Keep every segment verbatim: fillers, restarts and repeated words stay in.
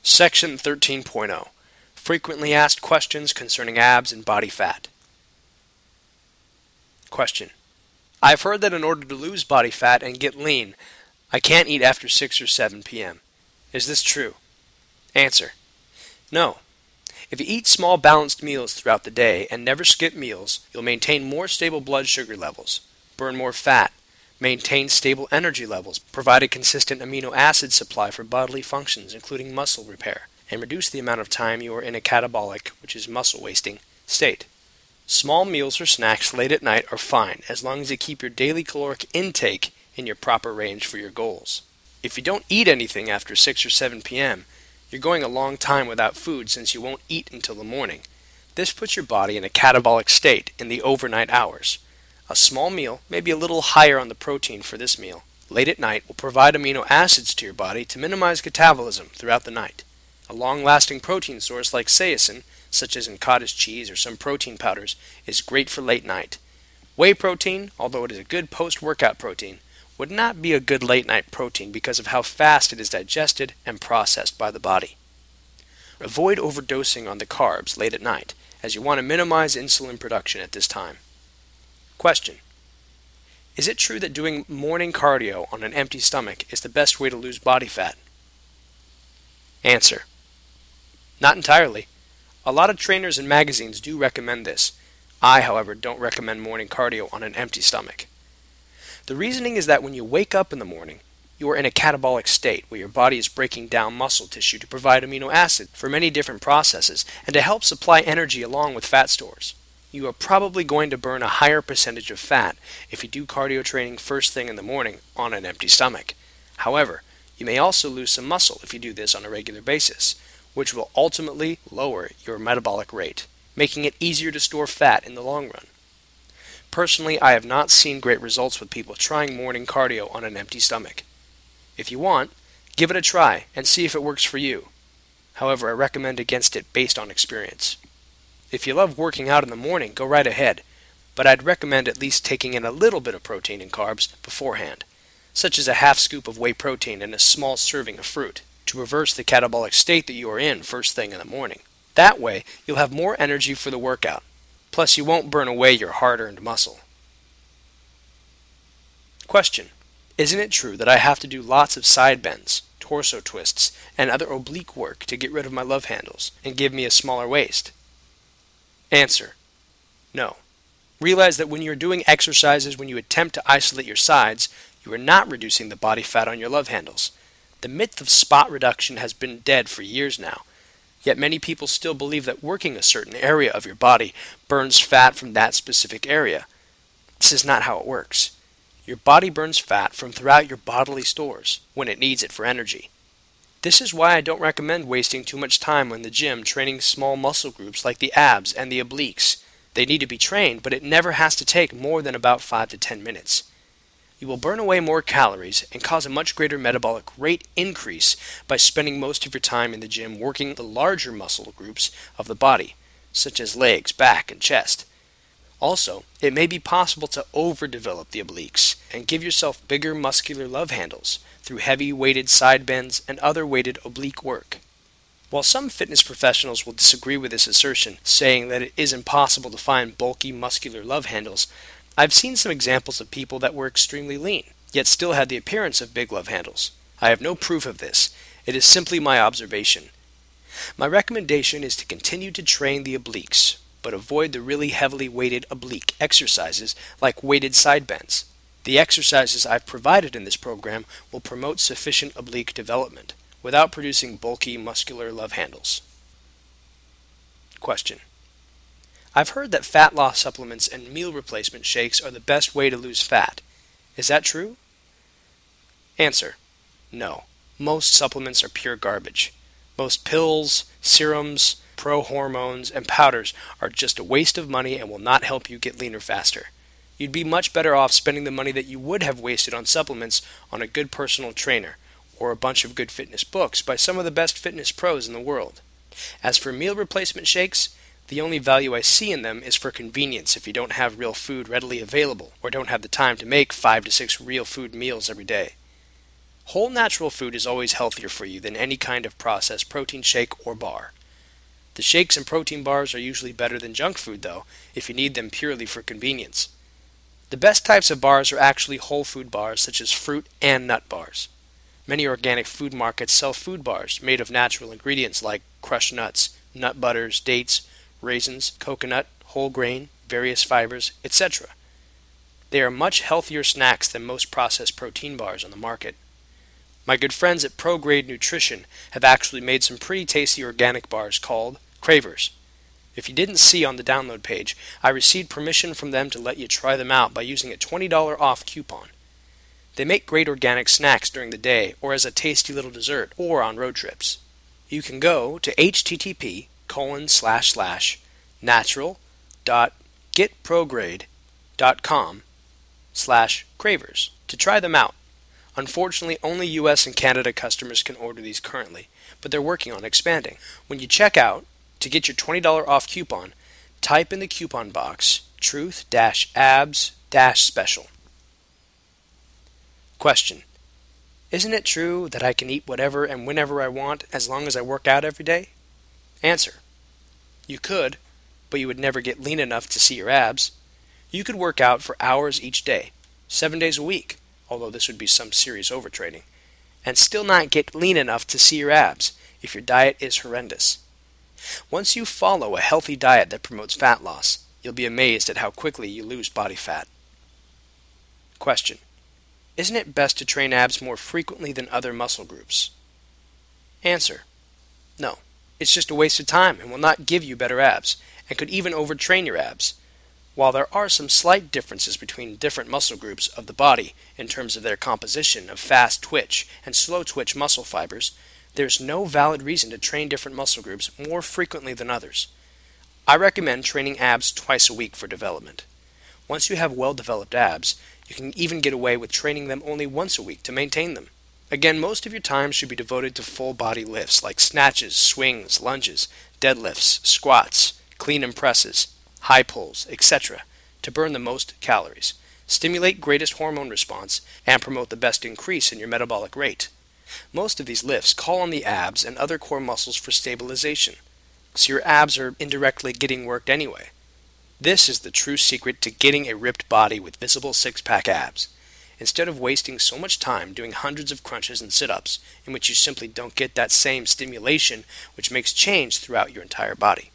Section thirteen point oh. Frequently asked questions concerning abs and body fat. Question. I've heard that in order to lose body fat and get lean, I can't eat after six or seven p m Is this true? Answer. No. If you eat small balanced meals throughout the day and never skip meals, you'll maintain more stable blood sugar levels, burn more fat, maintain stable energy levels, provide a consistent amino acid supply for bodily functions including muscle repair, and reduce the amount of time you are in a catabolic, which is muscle wasting, state. Small meals or snacks late at night are fine as long as you keep your daily caloric intake in your proper range for your goals. If you don't eat anything after six or seven p m, you're going a long time without food since you won't eat until the morning. This puts your body in a catabolic state in the overnight hours. A small meal, maybe a little higher on the protein for this meal, late at night will provide amino acids to your body to minimize catabolism throughout the night. A long-lasting protein source like zeaxanthin, such as in cottage cheese or some protein powders, is great for late night. Whey protein, although it is a good post-workout protein, would not be a good late-night protein because of how fast it is digested and processed by the body. Avoid overdosing on the carbs late at night, as you want to minimize insulin production at this time. Question. Is it true that doing morning cardio on an empty stomach is the best way to lose body fat? Answer. Not entirely. A lot of trainers and magazines do recommend this. I, however, don't recommend morning cardio on an empty stomach. The reasoning is that when you wake up in the morning, you are in a catabolic state where your body is breaking down muscle tissue to provide amino acid for many different processes and to help supply energy along with fat stores. You are probably going to burn a higher percentage of fat if you do cardio training first thing in the morning on an empty stomach. However, you may also lose some muscle if you do this on a regular basis, which will ultimately lower your metabolic rate, making it easier to store fat in the long run. Personally, I have not seen great results with people trying morning cardio on an empty stomach. If you want, give it a try and see if it works for you. However, I recommend against it based on experience. If you love working out in the morning, go right ahead, but I'd recommend at least taking in a little bit of protein and carbs beforehand, such as a half scoop of whey protein and a small serving of fruit, to reverse the catabolic state that you are in first thing in the morning. That way, you'll have more energy for the workout. Plus, you won't burn away your hard-earned muscle. Question. Isn't it true that I have to do lots of side bends, torso twists, and other oblique work to get rid of my love handles and give me a smaller waist? Answer. No. Realize that when you're doing exercises when you attempt to isolate your sides, you are not reducing the body fat on your love handles. The myth of spot reduction has been dead for years now. Yet many people still believe that working a certain area of your body burns fat from that specific area. This is not how it works. Your body burns fat from throughout your bodily stores when it needs it for energy. This is why I don't recommend wasting too much time in the gym training small muscle groups like the abs and the obliques. They need to be trained, but it never has to take more than about five to ten minutes. You will burn away more calories and cause a much greater metabolic rate increase by spending most of your time in the gym working the larger muscle groups of the body, such as legs, back, and chest. Also, it may be possible to overdevelop the obliques and give yourself bigger muscular love handles through heavy weighted side bends and other weighted oblique work. While some fitness professionals will disagree with this assertion, saying that it is impossible to find bulky muscular love handles, I've seen some examples of people that were extremely lean, yet still had the appearance of big love handles. I have no proof of this. It is simply my observation. My recommendation is to continue to train the obliques, but avoid the really heavily weighted oblique exercises like weighted side bends. The exercises I've provided in this program will promote sufficient oblique development without producing bulky muscular love handles. Question. I've heard that fat loss supplements and meal replacement shakes are the best way to lose fat. Is that true? Answer. No. Most supplements are pure garbage. Most pills, serums, pro-hormones, and powders are just a waste of money and will not help you get leaner faster. You'd be much better off spending the money that you would have wasted on supplements on a good personal trainer or a bunch of good fitness books by some of the best fitness pros in the world. As for meal replacement shakes, the only value I see in them is for convenience if you don't have real food readily available or don't have the time to make five to six real food meals every day. Whole natural food is always healthier for you than any kind of processed protein shake or bar. The shakes and protein bars are usually better than junk food, though, if you need them purely for convenience. The best types of bars are actually whole food bars, such as fruit and nut bars. Many organic food markets sell food bars made of natural ingredients like crushed nuts, nut butters, dates, raisins, coconut, whole grain, various fibers, et cetera. They are much healthier snacks than most processed protein bars on the market. My good friends at ProGrade Nutrition have actually made some pretty tasty organic bars called Cravers. If you didn't see on the download page, I received permission from them to let you try them out by using a twenty dollars off coupon. They make great organic snacks during the day or as a tasty little dessert or on road trips. You can go to http colon slash slash natural dot getprograde.com slash cravers to try them out. Unfortunately, only U S and Canada customers can order these currently, but they're working on expanding. When you check out, to get your twenty dollars off coupon, type in the coupon box truth-abs-special. Question: Isn't it true that I can eat whatever and whenever I want as long as I work out every day? Answer: You could, but you would never get lean enough to see your abs. You could work out for hours each day, seven days a week, although this would be some serious overtraining, and still not get lean enough to see your abs if your diet is horrendous. Once you follow a healthy diet that promotes fat loss, you'll be amazed at how quickly you lose body fat. Question: Isn't it best to train abs more frequently than other muscle groups? Answer: No. It's just a waste of time and will not give you better abs, and could even overtrain your abs. While there are some slight differences between different muscle groups of the body in terms of their composition of fast twitch and slow twitch muscle fibers, there's no valid reason to train different muscle groups more frequently than others. I recommend training abs twice a week for development. Once you have well-developed abs, you can even get away with training them only once a week to maintain them. Again, most of your time should be devoted to full-body lifts like snatches, swings, lunges, deadlifts, squats, clean and presses, high pulls, et cetera, to burn the most calories, stimulate greatest hormone response, and promote the best increase in your metabolic rate. Most of these lifts call on the abs and other core muscles for stabilization, so your abs are indirectly getting worked anyway. This is the true secret to getting a ripped body with visible six-pack abs. Instead of wasting so much time doing hundreds of crunches and sit-ups, in which you simply don't get that same stimulation which makes change throughout your entire body.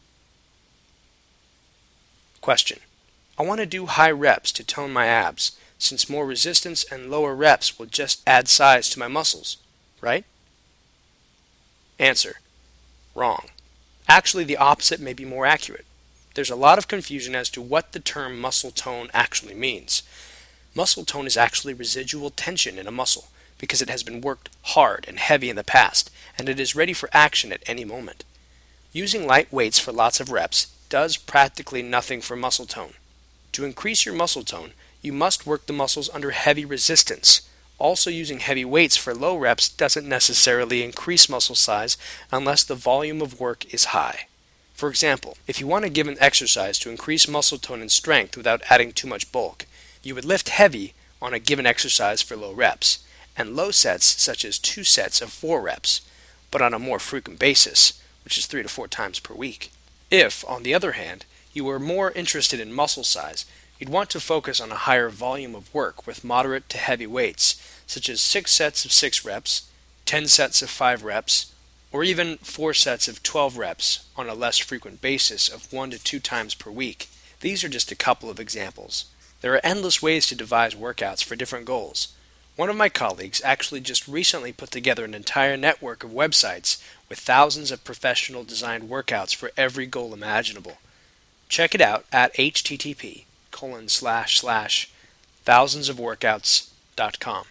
Question: I want to do high reps to tone my abs, since more resistance and lower reps will just add size to my muscles, right? Answer: Wrong. Actually, the opposite may be more accurate. There's a lot of confusion as to what the term muscle tone actually means. Muscle tone is actually residual tension in a muscle because it has been worked hard and heavy in the past, and it is ready for action at any moment. Using light weights for lots of reps does practically nothing for muscle tone. To increase your muscle tone, you must work the muscles under heavy resistance. Also, using heavy weights for low reps doesn't necessarily increase muscle size unless the volume of work is high. For example, if you want to give an exercise to increase muscle tone and strength without adding too much bulk, you would lift heavy on a given exercise for low reps, and low sets such as two sets of four reps, but on a more frequent basis, which is three to four times per week. If, on the other hand, you were more interested in muscle size, you'd want to focus on a higher volume of work with moderate to heavy weights, such as six sets of six reps, ten sets of five reps, or even four sets of twelve reps on a less frequent basis of one to two times per week. These are just a couple of examples. There are endless ways to devise workouts for different goals. One of my colleagues actually just recently put together an entire network of websites with thousands of professional designed workouts for every goal imaginable. Check it out at http colon slash slash thousandsofworkouts dot com.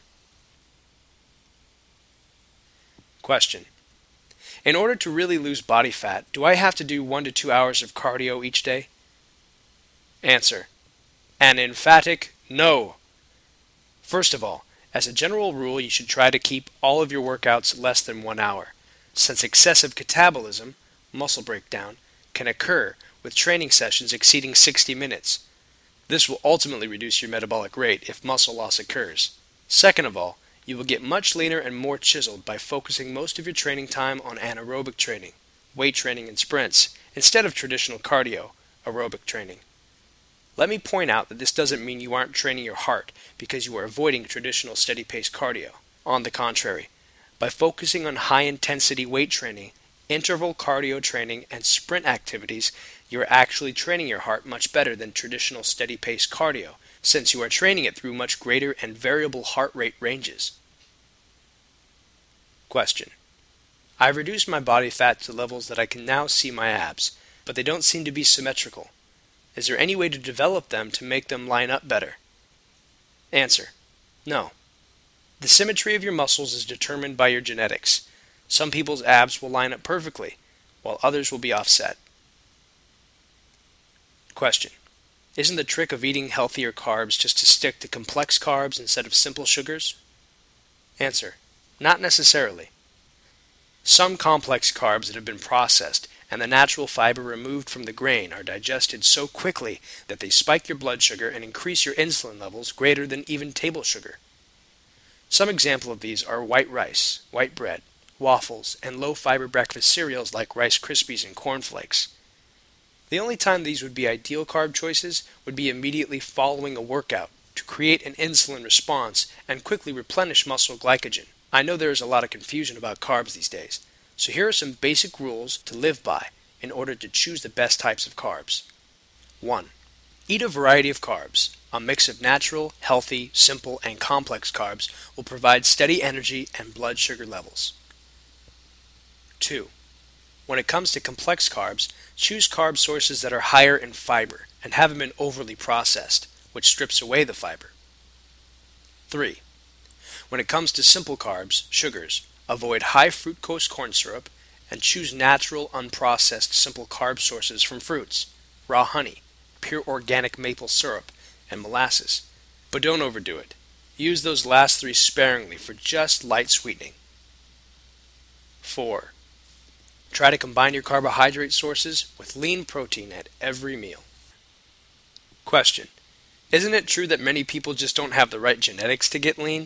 Question: In order to really lose body fat, do I have to do one to two hours of cardio each day? Answer: An emphatic no. First of all, as a general rule, you should try to keep all of your workouts less than one hour, since excessive catabolism, muscle breakdown, can occur with training sessions exceeding sixty minutes. This will ultimately reduce your metabolic rate if muscle loss occurs. Second of all, You will get much leaner and more chiseled by focusing most of your training time on anaerobic training, weight training and sprints, instead of traditional cardio, aerobic training. Let me point out that this doesn't mean you aren't training your heart because you are avoiding traditional steady-pace cardio. On the contrary, by focusing on high-intensity weight training, interval cardio training, and sprint activities, you are actually training your heart much better than traditional steady-pace cardio, since you are training it through much greater and variable heart rate ranges. Question. I've reduced my body fat to levels that I can now see my abs, but they don't seem to be symmetrical. Is there any way to develop them to make them line up better? Answer. No. The symmetry of your muscles is determined by your genetics. Some people's abs will line up perfectly, while others will be offset. Question. Isn't the trick of eating healthier carbs just to stick to complex carbs instead of simple sugars? Answer. Not necessarily. Some complex carbs that have been processed and the natural fiber removed from the grain are digested so quickly that they spike your blood sugar and increase your insulin levels greater than even table sugar. Some examples of these are white rice, white bread, waffles, and low-fiber breakfast cereals like Rice Krispies and Corn Flakes. The only time these would be ideal carb choices would be immediately following a workout to create an insulin response and quickly replenish muscle glycogen. I know there is a lot of confusion about carbs these days, so here are some basic rules to live by in order to choose the best types of carbs. one. Eat a variety of carbs. A mix of natural, healthy, simple, and complex carbs will provide steady energy and blood sugar levels. two. When it comes to complex carbs, choose carb sources that are higher in fiber and haven't been overly processed, which strips away the fiber. three. When it comes to simple carbs, sugars, avoid high fructose corn syrup and choose natural, unprocessed simple carb sources from fruits, raw honey, pure organic maple syrup, and molasses. But don't overdo it. Use those last three sparingly for just light sweetening. four. Try to combine your carbohydrate sources with lean protein at every meal. Question. Isn't it true that many people just don't have the right genetics to get lean?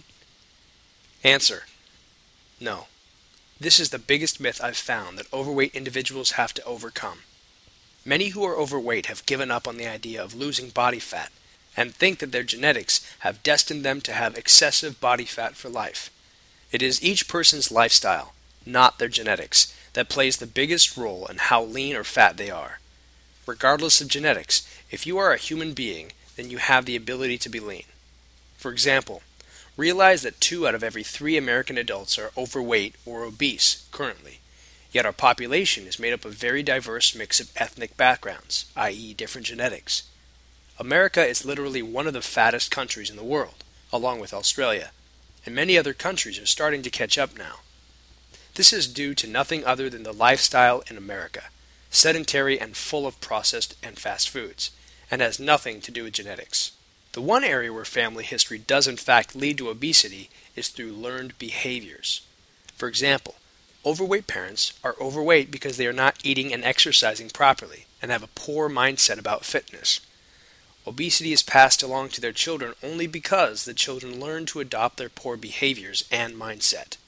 Answer. No. This is the biggest myth I've found that overweight individuals have to overcome. Many who are overweight have given up on the idea of losing body fat and think that their genetics have destined them to have excessive body fat for life. It is each person's lifestyle, not their genetics, that plays the biggest role in how lean or fat they are. Regardless of genetics, if you are a human being, then you have the ability to be lean. For example, realize that two out of every three American adults are overweight or obese currently, yet our population is made up of a very diverse mix of ethnic backgrounds, that is different genetics. America is literally one of the fattest countries in the world, along with Australia, and many other countries are starting to catch up now. This is due to nothing other than the lifestyle in America, sedentary and full of processed and fast foods, and has nothing to do with genetics. The one area where family history does in fact lead to obesity is through learned behaviors. For example, overweight parents are overweight because they are not eating and exercising properly and have a poor mindset about fitness. Obesity is passed along to their children only because the children learn to adopt their poor behaviors and mindset.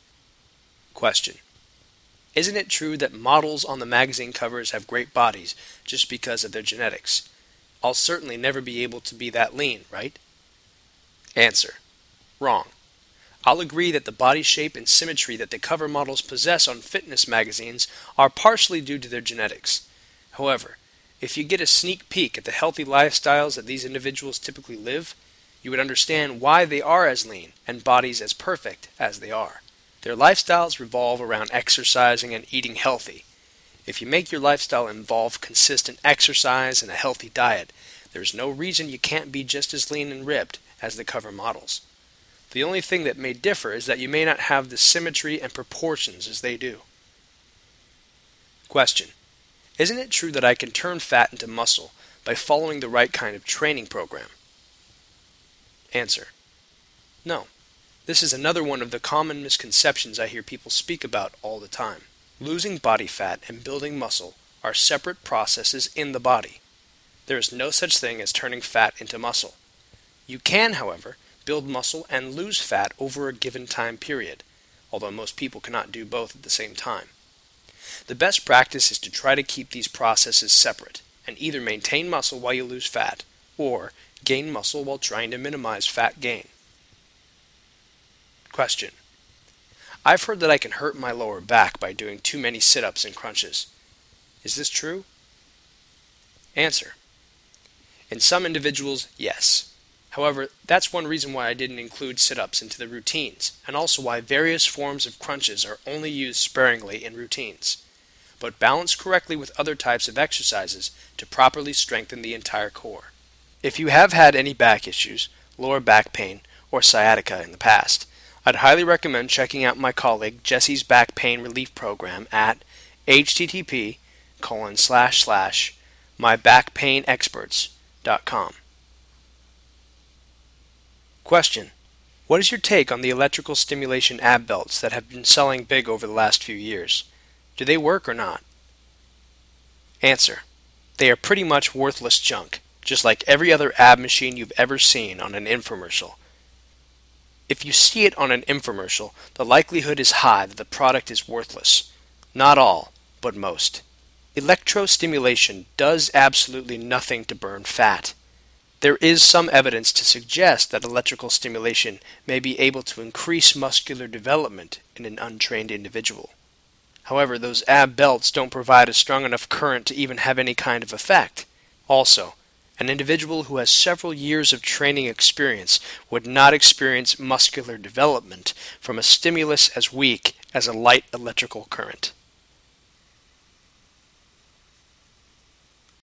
Question. Isn't it true that models on the magazine covers have great bodies just because of their genetics? I'll certainly never be able to be that lean, right? Answer. Wrong. I'll agree that the body shape and symmetry that the cover models possess on fitness magazines are partially due to their genetics. However, if you get a sneak peek at the healthy lifestyles that these individuals typically live, you would understand why they are as lean and bodies as perfect as they are. Their lifestyles revolve around exercising and eating healthy. If you make your lifestyle involve consistent exercise and a healthy diet, there's no reason you can't be just as lean and ripped as the cover models. The only thing that may differ is that you may not have the symmetry and proportions as they do. Question. Isn't it true that I can turn fat into muscle by following the right kind of training program? Answer. No. This is another one of the common misconceptions I hear people speak about all the time. Losing body fat and building muscle are separate processes in the body. There is no such thing as turning fat into muscle. You can, however, build muscle and lose fat over a given time period, although most people cannot do both at the same time. The best practice is to try to keep these processes separate, and either maintain muscle while you lose fat, or gain muscle while trying to minimize fat gain. Question. I've heard that I can hurt my lower back by doing too many sit-ups and crunches. Is this true? Answer. In some individuals, yes. However, that's one reason why I didn't include sit-ups into the routines, and also why various forms of crunches are only used sparingly in routines, but balanced correctly with other types of exercises to properly strengthen the entire core. If you have had any back issues, lower back pain, or sciatica in the past, I'd highly recommend checking out my colleague Jesse's Back Pain Relief Program at http colon slash slash mybackpainexperts dot com. Question. What is your take on the electrical stimulation ab belts that have been selling big over the last few years? Do they work or not? Answer. They are pretty much worthless junk, just like every other ab machine you've ever seen on an infomercial. If you see it on an infomercial, the likelihood is high that the product is worthless. Not all, but most. Electrostimulation does absolutely nothing to burn fat. There is some evidence to suggest that electrical stimulation may be able to increase muscular development in an untrained individual. However, those ab belts don't provide a strong enough current to even have any kind of effect. Also, an individual who has several years of training experience would not experience muscular development from a stimulus as weak as a light electrical current.